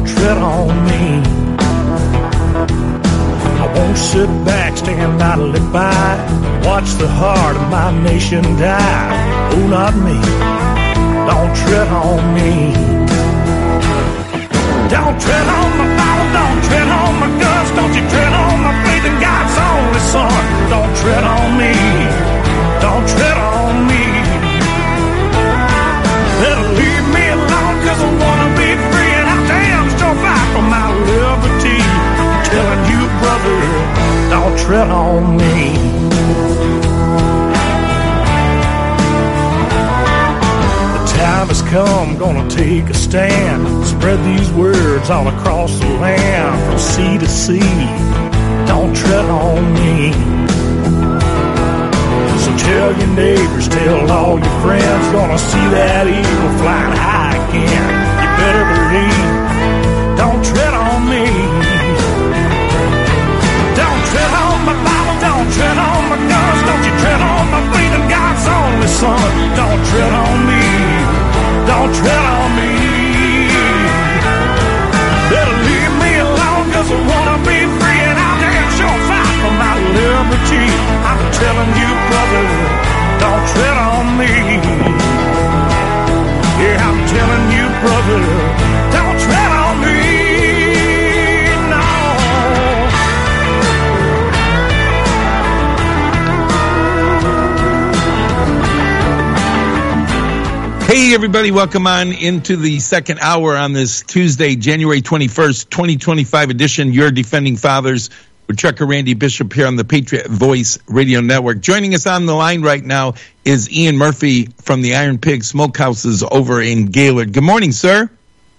don't tread on me. I won't sit back, stand idly by, watch the heart of my nation die. Oh, not me. Don't tread on me. Don't tread on my Bible, don't tread on my guns, don't you tread on my faith in God's only Son. Don't tread on me, don't tread on me. Better leave me alone, cause I wanna be free, and I damn sure fight for my liberty. I'm telling you, brother, don't tread on me. Time has come, gonna take a stand, spread these words all across the land, from sea to sea. Don't tread on me. So tell your neighbors, tell all your friends, gonna see that eagle flying high again. You better believe, don't tread on me. Don't tread on my Bible, don't tread on my guns, don't you tread on my faith in God's only Son. Don't tread on me. Don't tread on me. Better leave me alone, cause I wanna be free, and I'll damn sure fight for my liberty. I'm telling you, brother, don't tread on me. Yeah, I'm telling you, brother, don't tread on me. No. Hey, everybody, welcome on into the second hour on this Tuesday, January 21st, 2025 edition, Your Defending Fathers, with Trucker Randy Bishop here on the Patriot Voice Radio Network. Joining us on the line right now is Ian Murphy from the Iron Pig Smokehouses over in Gaylord. Good morning, sir.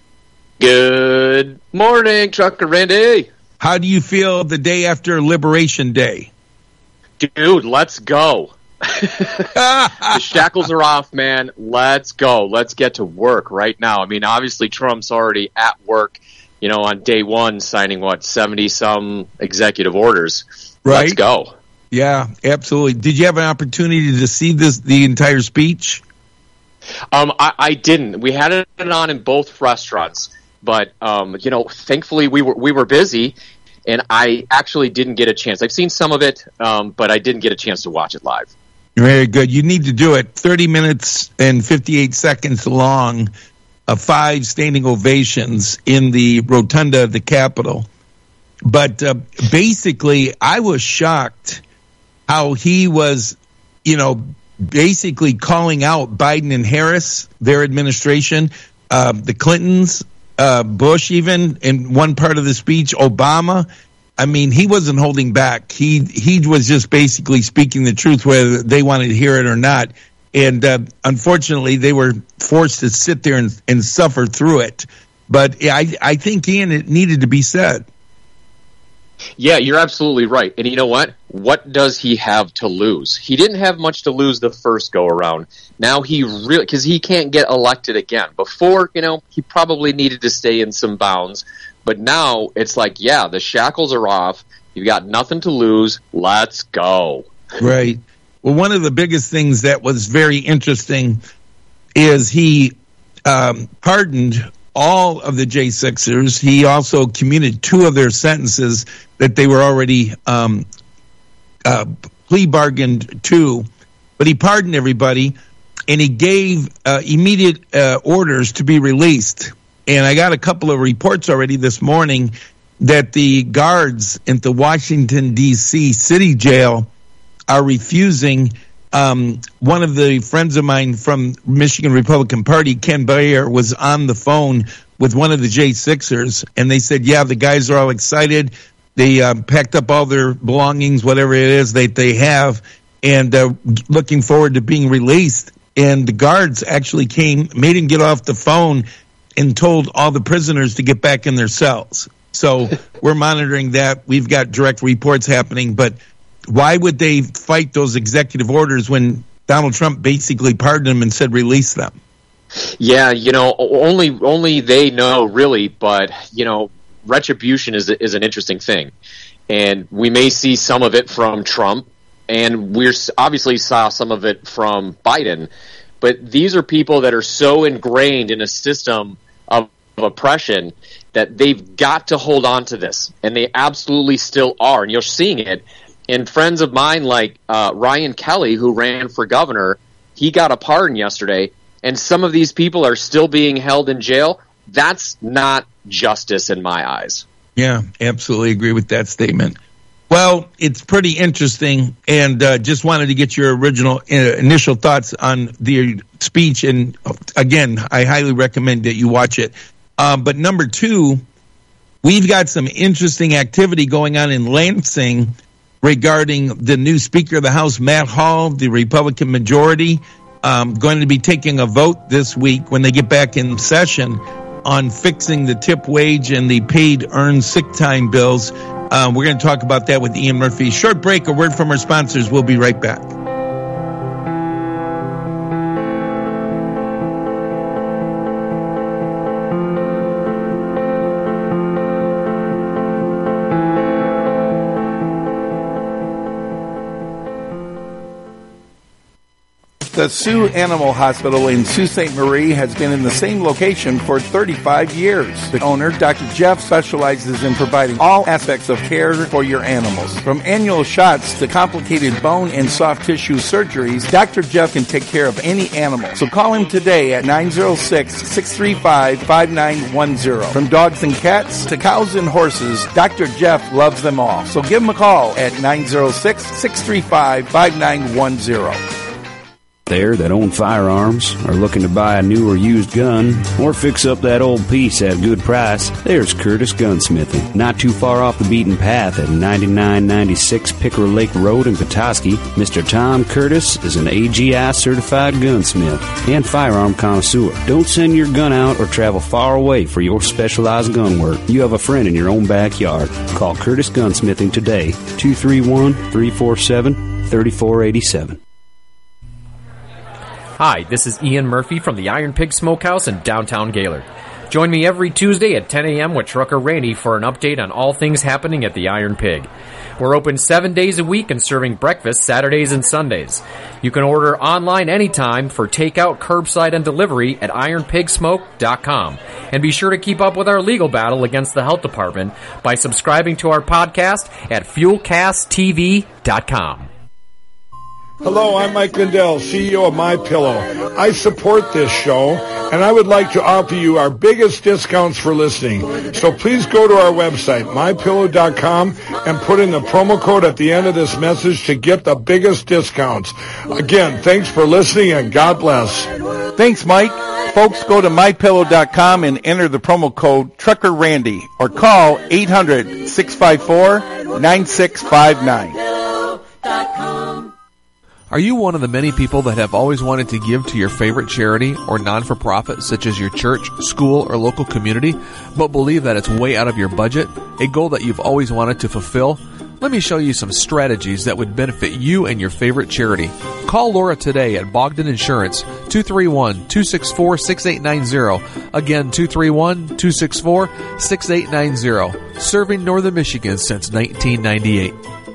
Good morning, Trucker Randy. How do you feel the day after Liberation Day? Dude, let's go. The shackles are off, man. Let's go. Let's get to work right now. I mean, obviously, Trump's already at work, you know, on day one, signing, 70-some executive orders. Right. Let's go. Yeah, absolutely. Did you have an opportunity to see the entire speech? I didn't. We had it on in both restaurants, but, you know, thankfully we were busy, and I actually didn't get a chance. I've seen some of it, but I didn't get a chance to watch it live. Very good. You need to do it. 30 minutes and 58 seconds long, 5 standing ovations in the rotunda of the Capitol. But basically, I was shocked how he was, you know, basically calling out Biden and Harris, their administration, the Clintons, Bush even, in one part of the speech, Obama. I mean, he wasn't holding back. He was just basically speaking the truth, whether they wanted to hear it or not. And unfortunately, they were forced to sit there and suffer through it. But I think, Ian, it needed to be said. Yeah, you're absolutely right. And you know what? What does he have to lose? He didn't have much to lose the first go around. Now he really, because he can't get elected again. Before, you know, he probably needed to stay in some bounds. But now it's like, yeah, the shackles are off. You've got nothing to lose. Let's go. Right. Well, one of the biggest things that was very interesting is he pardoned all of the J6ers. He also commuted 2 of their sentences that they were already plea bargained to. But he pardoned everybody, and he gave immediate orders to be released. And I got a couple of reports already this morning that the guards at the Washington, D.C. city jail are refusing. One of the friends of mine from Michigan Republican Party, Ken Bayer, was on the phone with one of the J6ers, and they said, yeah, the guys are all excited. They packed up all their belongings, whatever it is that they have, and looking forward to being released. And the guards actually made him get off the phone and told all the prisoners to get back in their cells. So we're monitoring that. We've got direct reports happening. But why would they fight those executive orders when Donald Trump basically pardoned them and said release them? Yeah, you know, only they know, really. But, you know, retribution is an interesting thing. And we may see some of it from Trump, and we obviously saw some of it from Biden. But these are people that are so ingrained in a system of oppression that they've got to hold on to this, and they absolutely still are, and you're seeing it. And friends of mine like Ryan Kelly, who ran for governor, he got a pardon yesterday, and some of these people are still being held in jail. That's not justice in my eyes. Yeah, absolutely agree with that statement. Well, it's pretty interesting, and just wanted to get your original initial thoughts on the speech. And again, I highly recommend that you watch it. But number two, we've got some interesting activity going on in Lansing regarding the new Speaker of the House, Matt Hall, the Republican majority, going to be taking a vote this week when they get back in session on fixing the tip wage and the paid earned sick time bills. We're going to talk about that with Ian Murphy. Short break, a word from our sponsors. We'll be right back. The Sioux Animal Hospital in Sault Ste. Marie has been in the same location for 35 years. The owner, Dr. Jeff, specializes in providing all aspects of care for your animals. From annual shots to complicated bone and soft tissue surgeries, Dr. Jeff can take care of any animal. So call him today at 906-635-5910. From dogs and cats to cows and horses, Dr. Jeff loves them all. So give him a call at 906-635-5910. There that own firearms, are looking to buy a new or used gun, or fix up that old piece at a good price, there's Curtis Gunsmithing. Not too far off the beaten path at 9996 Pickerel Lake Road in Petoskey, Mr. Tom Curtis is an AGI certified gunsmith and firearm connoisseur. Don't send your gun out or travel far away for your specialized gun work. You have a friend in your own backyard. Call Curtis Gunsmithing today, 231-347-3487. Hi, this is Ian Murphy from the Iron Pig Smokehouse in downtown Gaylord. Join me every Tuesday at 10 a.m. with Trucker Randy for an update on all things happening at the Iron Pig. We're open 7 days a week and serving breakfast Saturdays and Sundays. You can order online anytime for takeout, curbside, and delivery at ironpigsmoke.com. And be sure to keep up with our legal battle against the health department by subscribing to our podcast at fuelcasttv.com. Hello, I'm Mike Lindell, CEO of MyPillow. I support this show, and I would like to offer you our biggest discounts for listening. So please go to our website, MyPillow.com, and put in the promo code at the end of this message to get the biggest discounts. Again, thanks for listening, and God bless. Thanks, Mike. Folks, go to MyPillow.com and enter the promo code Trucker Randy, or call 800-654-9659. Are you one of the many people that have always wanted to give to your favorite charity or non-for-profit, such as your church, school, or local community, but believe that it's way out of your budget, a goal that you've always wanted to fulfill? Let me show you some strategies that would benefit you and your favorite charity. Call Laura today at Bogdan Insurance, 231-264-6890. Again, 231-264-6890. Serving Northern Michigan since 1998.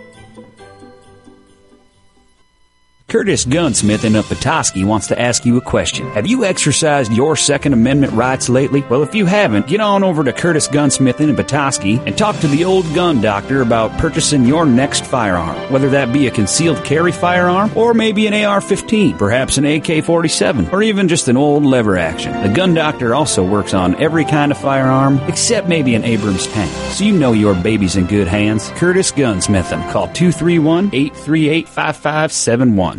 Curtis Gunsmithing of Petoskey wants to ask you a question. Have you exercised your Second Amendment rights lately? Well, if you haven't, get on over to Curtis Gunsmithing in Petoskey and talk to the old gun doctor about purchasing your next firearm, whether that be a concealed carry firearm or maybe an AR-15, perhaps an AK-47, or even just an old lever action. The gun doctor also works on every kind of firearm except maybe an Abrams tank, so you know your baby's in good hands. Curtis Gunsmithing. Call 231-838-5571.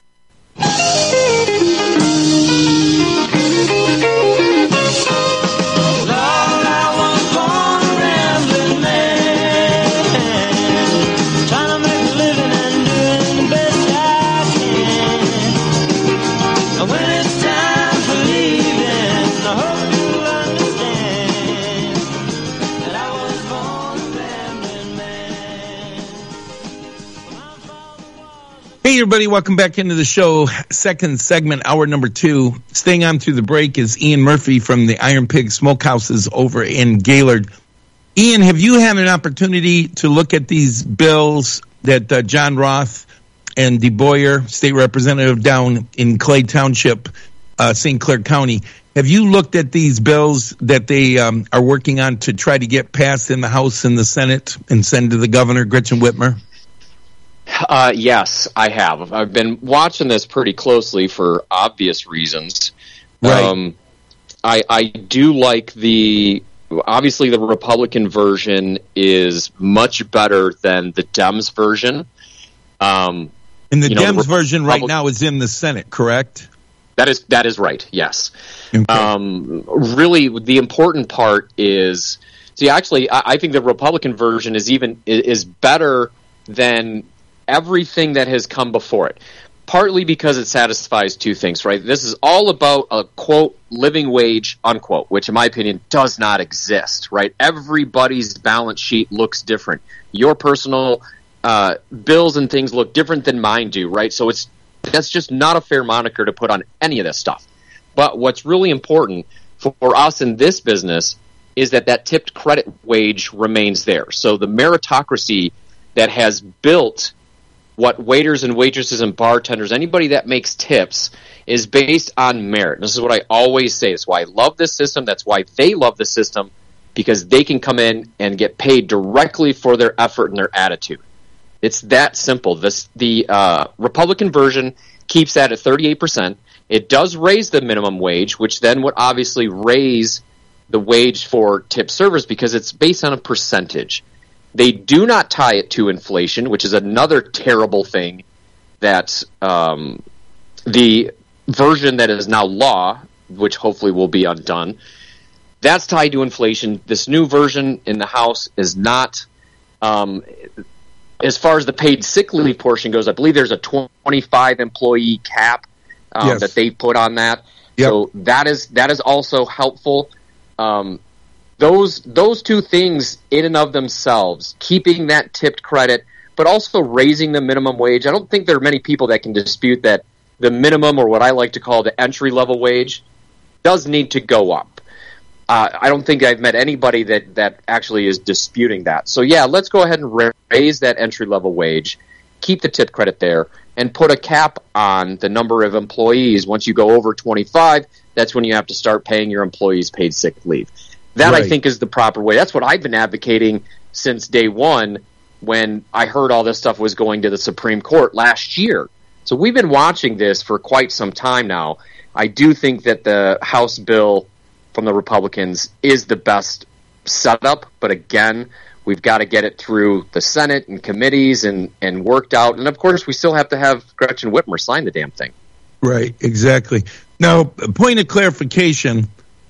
Hey, everybody, welcome back into the show. Second segment, hour number 2. Staying on through the break is Ian Murphy from the Iron Pig Smokehouses over in Gaylord. Ian, have you had an opportunity to look at these bills that John Roth and DeBoyer, state representative down in Clay Township, St. Clair County, Have you looked at these bills that they are working on to try to get passed in the House and the Senate and send to the governor, Gretchen Whitmer? Yes, I have. I've been watching this pretty closely for obvious reasons. Right. I do like obviously the Republican version is much better than the Dems version. And the Dems version right now is in the Senate, correct? That is right. Yes. Okay. Really, the important part is, actually, I think the Republican version is better than everything that has come before it. Partly because it satisfies two things, right? This is all about a quote living wage unquote, which in my opinion does not exist, right? Everybody's balance sheet looks different. Your personal bills and things look different than mine do, right? So that's just not a fair moniker to put on any of this stuff. But what's really important for us in this business is that tipped credit wage remains there. So the meritocracy that has built what waiters and waitresses and bartenders, anybody that makes tips, is based on merit. This is what I always say. It's why I love this system. That's why they love the system, because they can come in and get paid directly for their effort and their attitude. It's that simple. The Republican version keeps that at 38%. It does raise the minimum wage, which then would obviously raise the wage for tip servers because it's based on a percentage. They do not tie it to inflation, which is another terrible thing that the version that is now law, which hopefully will be undone, that's tied to inflation. This new version in the House is not. As far as the paid sick leave portion goes, I believe there's a 25 employee cap that they put on that. Yep. So that is also helpful. Those two things in and of themselves, keeping that tipped credit, but also raising the minimum wage. I don't think there are many people that can dispute that the minimum, or what I like to call the entry-level wage, does need to go up. I don't think I've met anybody that actually is disputing that. So, yeah, let's go ahead and raise that entry-level wage, keep the tip credit there, and put a cap on the number of employees. Once you go over 25, that's when you have to start paying your employees paid sick leave. That, right, I think, is the proper way. That's what I've been advocating since day one when I heard all this stuff was going to the Supreme Court last year. So we've been watching this for quite some time now. I do think that the House bill from the Republicans is the best setup, but again, we've got to get it through the Senate and committees and worked out. And, of course, we still have to have Gretchen Whitmer sign the damn thing. Right, exactly. Now, point of clarification,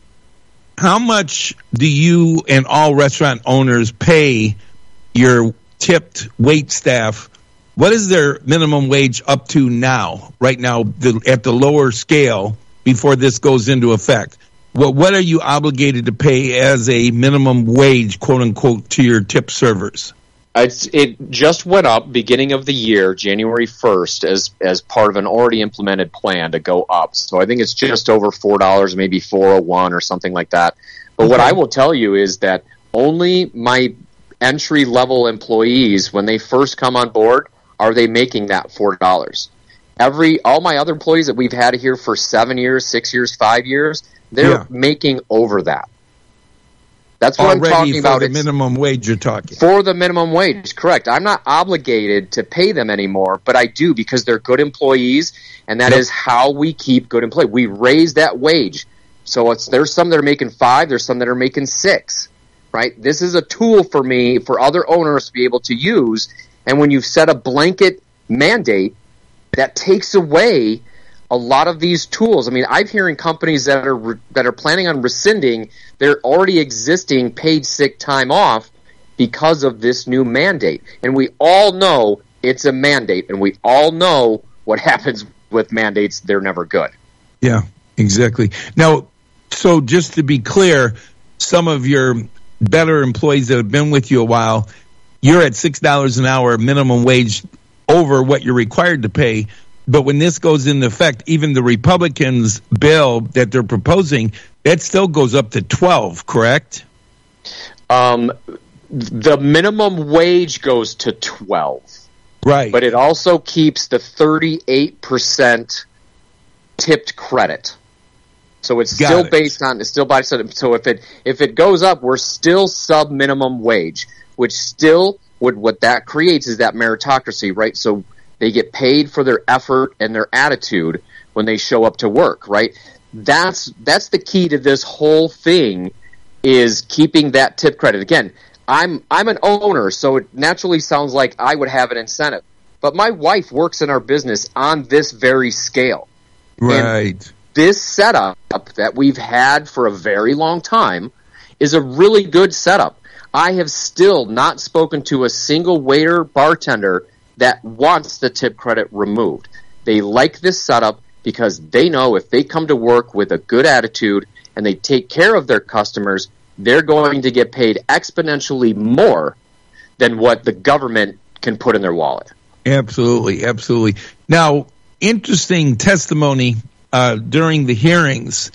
how much do you and all restaurant owners pay your tipped wait staff? What is their minimum wage up to now, right now, at the lower scale before this goes into effect? What are you obligated to pay as a minimum wage, quote unquote, to your tip servers? It just went up beginning of the year, January 1st, as part of an already implemented plan to go up. So I think it's just over $4, maybe $4.01 or something like that. But what I will tell you is that only my entry-level employees, when they first come on board, are they making that $4. All my other employees that we've had here for 7 years, 6 years, 5 years, they're making over that. That's what already I'm talking about. For the minimum wage you're talking. For the minimum wage, correct. I'm not obligated to pay them anymore, but I do because they're good employees, and that is how we keep good employees. We raise that wage. So there's some that are making 5, there's some that are making 6, right? This is a tool for me, for other owners to be able to use, and when you've set a blanket mandate, that takes away a lot of these tools. I mean, I'm hearing companies that are planning on rescinding their already existing paid sick time off because of this new mandate. And we all know it's a mandate, and we all know what happens with mandates. They're never good. Yeah, exactly. Now, so just to be clear, some of your better employees that have been with you a while, you're at $6 an hour minimum wage over what you're required to pay. But when this goes into effect, even the Republicans' bill that they're proposing, that still goes up to 12, correct? The minimum wage goes to 12. Right. But it also keeps the 38% tipped credit. So it's still based on, it's still by, so if it goes up, we're still sub minimum wage, which still what that creates is that meritocracy, right? So they get paid for their effort and their attitude when they show up to work, right? That's the key to this whole thing, is keeping that tip credit. Again, I'm an owner, so it naturally sounds like I would have an incentive. But my wife works in our business on this very scale. Right. And this setup that we've had for a very long time is a really good setup. I have still not spoken to a single waiter, bartender that wants the tip credit removed. They like this setup because they know if they come to work with a good attitude and they take care of their customers, they're going to get paid exponentially more than what the government can put in their wallet. Absolutely, absolutely. Now, interesting testimony during the hearings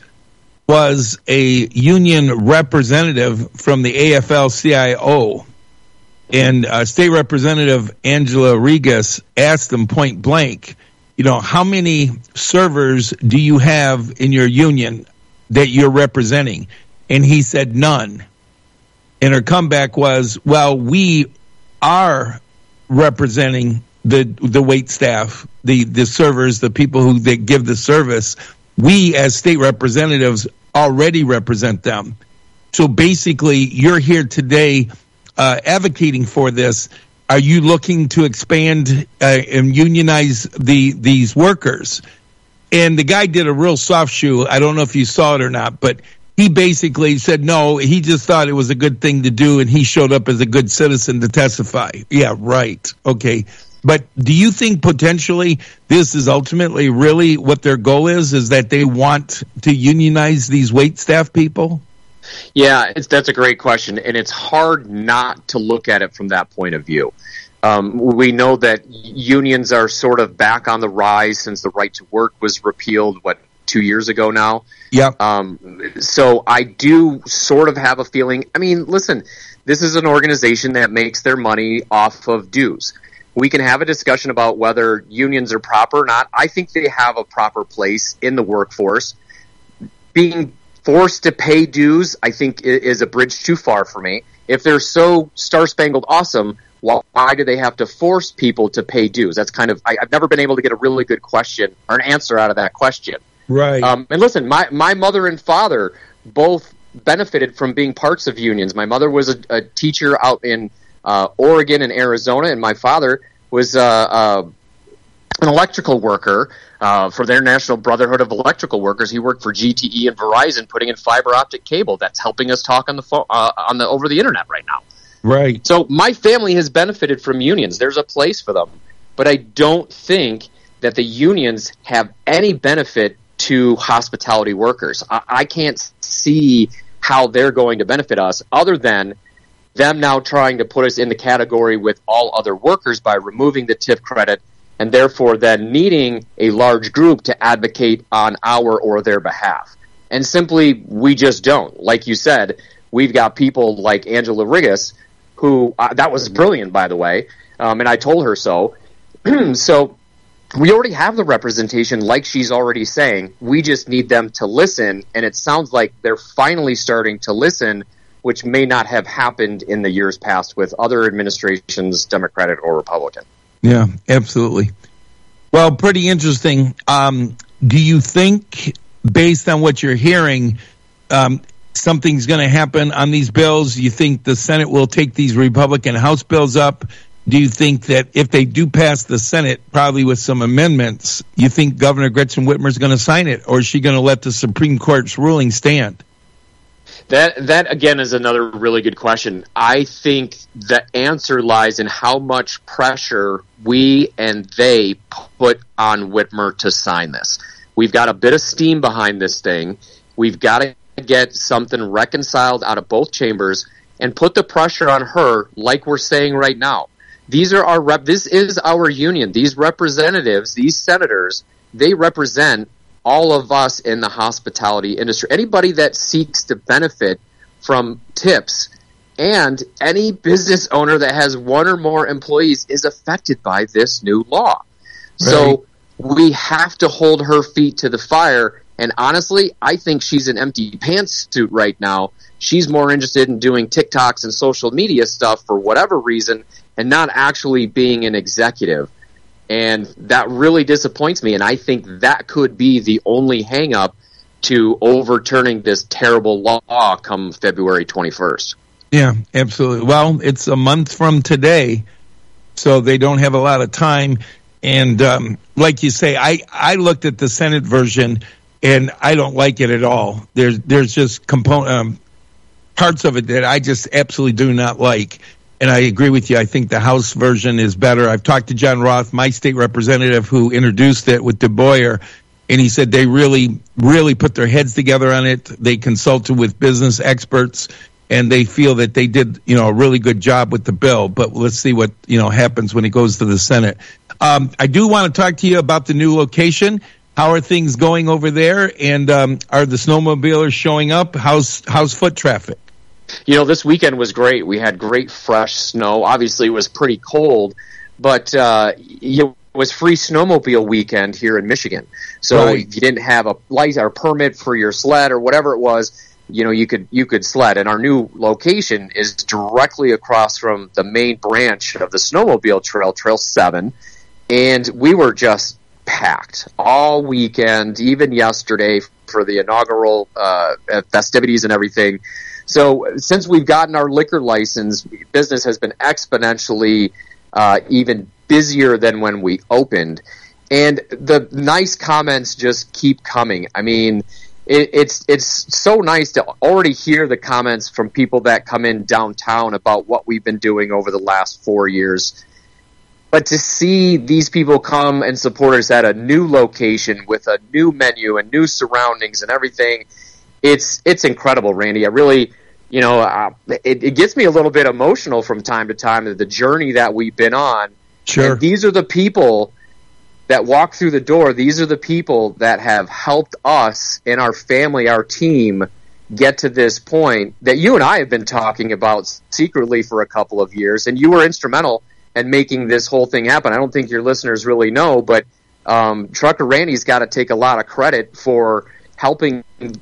was a union representative from the AFL-CIO, and State Representative Angela Regas asked them point blank, how many servers do you have in your union that you're representing? And he said none. And her comeback was, well, we are representing the wait staff, the servers, the people that give the service. We as state representatives already represent them. So basically, you're here today advocating for this. Are you looking to expand and unionize these workers? And the guy did a real soft shoe. I don't know if you saw it or not, but he basically said no, he just thought it was a good thing to do, and he showed up as a good citizen to testify. Yeah, right. Okay. But do you think potentially this is ultimately really what their goal is that they want to unionize these wait staff people? Yeah, that's a great question, and it's hard not to look at it from that point of view. We know that unions are sort of back on the rise since the right to work was repealed, 2 years ago now? Yep. So I do sort of have a feeling. I mean, listen, this is an organization that makes their money off of dues. We can have a discussion about whether unions are proper or not. I think they have a proper place in the workforce. Being forced to pay dues, I think, is a bridge too far for me. If they're so star-spangled awesome, why do they have to force people to pay dues? That's kind of, I've never been able to get a really good question or an answer out of that question. Right. And listen, my mother and father both benefited from being parts of unions. My mother was a teacher out in Oregon and Arizona, and my father was an electrical worker for their National Brotherhood of Electrical Workers. He worked for GTE and Verizon, putting in fiber optic cable that's helping us talk on the phone, over the internet right now. Right. So my family has benefited from unions. There's a place for them, but I don't think that the unions have any benefit to hospitality workers. I can't see how they're going to benefit us other than them now trying to put us in the category with all other workers by removing the tip credit, and therefore then needing a large group to advocate on our or their behalf. And simply, we just don't. Like you said, we've got people like Angela Regas, who, that was brilliant, by the way, and I told her so. So we already have the representation, like she's already saying. We just need them to listen, and it sounds like they're finally starting to listen, which may not have happened in the years past with other administrations, Democratic or Republican. Yeah, absolutely. Well, pretty interesting. Do you think, based on what you're hearing, something's going to happen on these bills? You think the Senate will take these Republican House bills up? Do you think that if they do pass the Senate, probably with some amendments, you think Governor Gretchen Whitmer is going to sign it, or is she going to let the Supreme Court's ruling stand? That again is another really good question. I think the answer lies in how much pressure we and they put on Whitmer to sign this. We've got a bit of steam behind this thing. We've got to get something reconciled out of both chambers and put the pressure on her, like we're saying right now. These are our this is our union. These representatives, these senators, they represent all of us in the hospitality industry. Anybody that seeks to benefit from tips, and any business owner that has one or more employees is affected by this new law. Right. So we have to hold her feet to the fire And honestly, I think she's an empty pantsuit right now. She's more interested in doing TikToks and social media stuff for whatever reason and not actually being an executive. And that really disappoints me. And I think that could be the only hang-up to overturning this terrible law come February 21st. Yeah, absolutely. Well, it's a month from today, so they don't have a lot of time. And like you say, I looked at the Senate version, and I don't like it at all. There's just parts of it that I just absolutely do not like. And I agree with you. I think the House version is better. I've talked to John Roth, my state representative, who introduced it with DeBoyer, and he said they really, really put their heads together on it. They consulted with business experts, and they feel that they did, a really good job with the bill. But let's see what, happens when it goes to the Senate. I do want to talk to you about the new location. How are things going over there? And are the snowmobilers showing up? How's foot traffic? This weekend was great. We had great fresh snow. Obviously, it was pretty cold, but it was free snowmobile weekend here in Michigan. So right. If you didn't have a license or permit for your sled or whatever it was, you could sled. And our new location is directly across from the main branch of the snowmobile trail, Trail 7, and we were just packed all weekend, even yesterday for the inaugural festivities and everything. So since we've gotten our liquor license, business has been exponentially even busier than when we opened. And the nice comments just keep coming. I mean, it's so nice to already hear the comments from people that come in downtown about what we've been doing over the last 4 years. But to see these people come and support us at a new location with a new menu and new surroundings and everything, it's incredible, Randy. I really, it gets me a little bit emotional from time to time, the journey that we've been on. Sure. And these are the people that walk through the door. These are the people that have helped us and our family, our team, get to this point that you and I have been talking about secretly for a couple of years. And you were instrumental in making this whole thing happen. I don't think your listeners really know, but Trucker Randy's got to take a lot of credit for helping,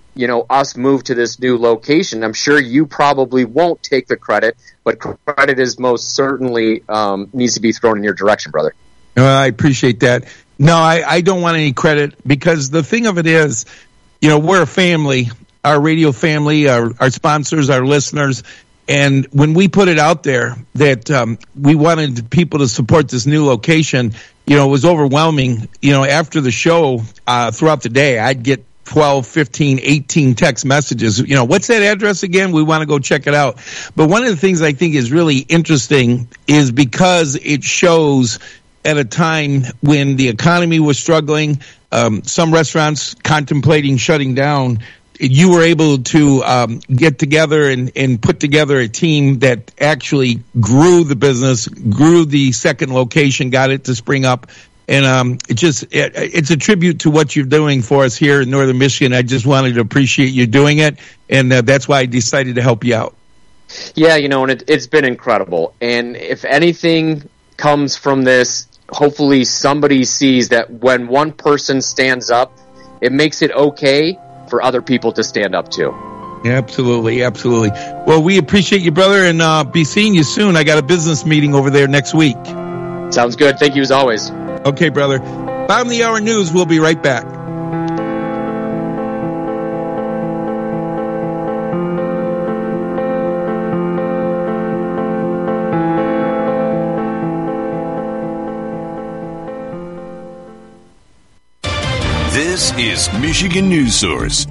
us move to this new location. I'm sure you probably won't take the credit, but credit is most certainly needs to be thrown in your direction, brother. I appreciate that. No, I don't want any credit, because the thing of it is, we're a family, our radio family, our sponsors, our listeners. And when we put it out there that we wanted people to support this new location, it was overwhelming. After the show, throughout the day, I'd get 12, 15, 18 text messages. What's that address again? We want to go check it out. But one of the things I think is really interesting is because it shows at a time when the economy was struggling, some restaurants contemplating shutting down, you were able to get together and put together a team that actually grew the business, grew the second location, got it to spring up. And it's a tribute to what you're doing for us here in Northern Michigan. I just wanted to appreciate you doing it, and that's why I decided to help you out. Yeah, and it's been incredible. And if anything comes from this, hopefully somebody sees that when one person stands up, it makes it okay for other people to stand up too. Absolutely, absolutely. Well, we appreciate you, brother, and be seeing you soon. I got a business meeting over there next week. Sounds good. Thank you as always. Okay, brother. Bottom of the hour news. We'll be right back. This is Michigan News Source.